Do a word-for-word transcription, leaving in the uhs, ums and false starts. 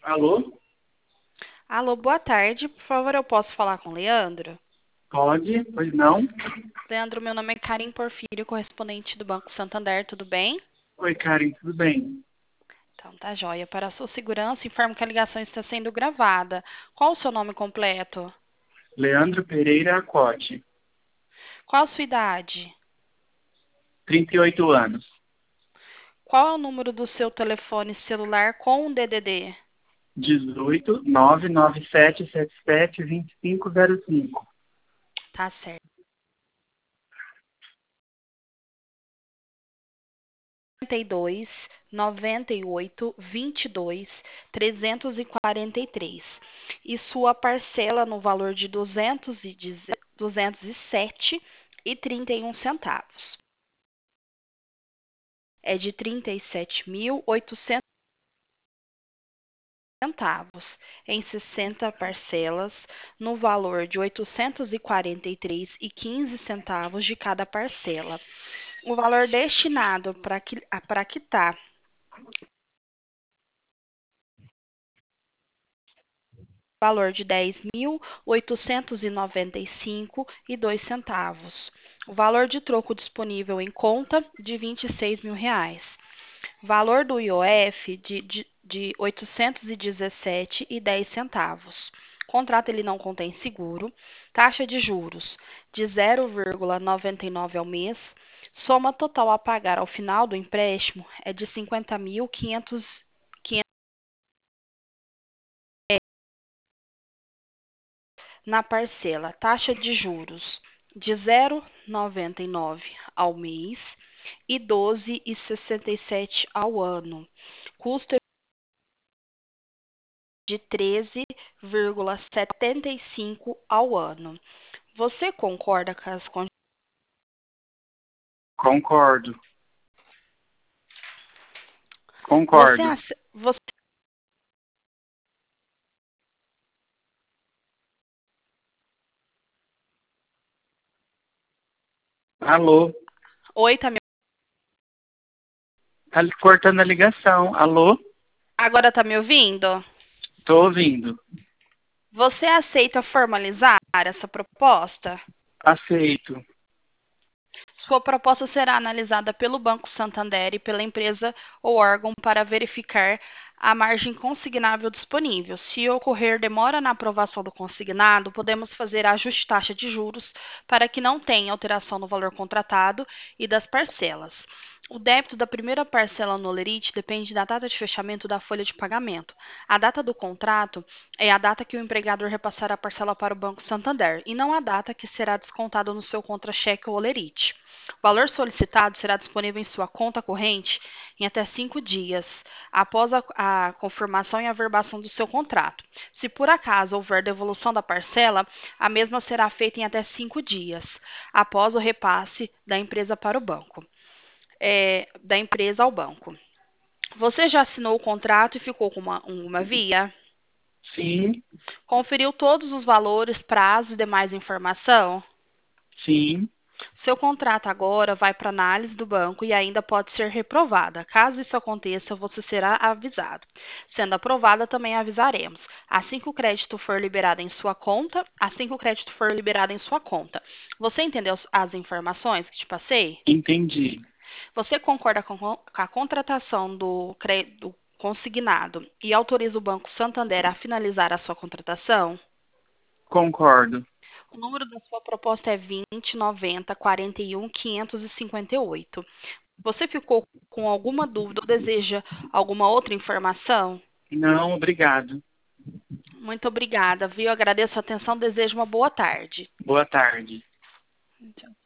Alô? Alô, boa tarde. Por favor, eu posso falar com o Leandro? Pode? Pois não? Leandro, meu nome é Karim Porfírio, correspondente do Banco Santander, tudo bem? Oi, Karen, tudo bem? Então, tá joia. Para a sua segurança, informo que a ligação está sendo gravada. Qual o seu nome completo? Leandro Pereira Acote, Qual a sua idade? trinta e oito anos. Qual é o número do seu telefone celular com o D D D? dezoito, nove nove sete sete sete, dois cinco zero cinco. Tá certo. noventa e dois, noventa e oito, vinte e dois, trezentos e quarenta e três. E sua parcela no valor de duzentos e sete e trinta e um centavos. É de trinta e sete mil e oitocentos centavos em sessenta parcelas no valor de oitocentos e quarenta e três e quinze centavos de cada parcela. O valor destinado para quitar valor de dez mil oitocentos e noventa e cinco e dois centavos. O valor de troco disponível em conta de vinte e seis mil reais. Valor do I O F de, de, de oitocentos e dezessete e dez centavos. Contrato ele não contém seguro. Taxa de juros de zero vírgula noventa e nove ao mês. Soma total a pagar ao final do empréstimo é de cinquenta mil quinhentos na parcela. Taxa de juros de zero vírgula noventa e nove ao mês e doze vírgula sessenta e sete ao ano. Custo de treze vírgula setenta e cinco ao ano. Você concorda com as con- Concordo. você, Concordo. ace- você Alô? Oi, tá me... Tá cortando a ligação. Alô? agora tá me ouvindo? Tô ouvindo. Você aceita formalizar essa proposta? Aceito. Sua proposta será analisada pelo Banco Santander e pela empresa ou órgão para verificar a margem consignável disponível. Se ocorrer demora na aprovação do consignado, podemos fazer ajuste de taxa de juros para que não tenha alteração no valor contratado e das parcelas. O débito da primeira parcela no Olerite depende da data de fechamento da folha de pagamento. A data do contrato é a data que o empregador repassará a parcela para o Banco Santander e não a data que será descontada no seu contra-cheque ou Olerite. O valor solicitado será disponível em sua conta corrente em até cinco dias, após a, a confirmação e averbação do seu contrato. Se por acaso houver devolução da parcela, a mesma será feita em até cinco dias, após o repasse da empresa para o banco, é, da empresa ao banco. Você já assinou o contrato e ficou com uma, uma via? Sim, Conferiu todos os valores, prazos e demais informação? sim. Seu contrato agora vai para análise do banco e ainda pode ser reprovada. Caso isso aconteça, você será avisado. Sendo aprovada, também avisaremos. Assim que o crédito for liberado em sua conta, assim que o crédito for liberado em sua conta. Você entendeu as informações que te passei? Entendi. Você concorda com com a contratação do, cre- do consignado e autoriza o Banco Santander a finalizar a sua contratação? Concordo. O número da sua proposta é vinte, noventa, quarenta e um, quinhentos e cinquenta e oito. Você ficou com alguma dúvida ou deseja alguma outra informação? Não, obrigado. Muito obrigada, viu? Agradeço a atenção, desejo uma boa tarde. Boa tarde. Tchau.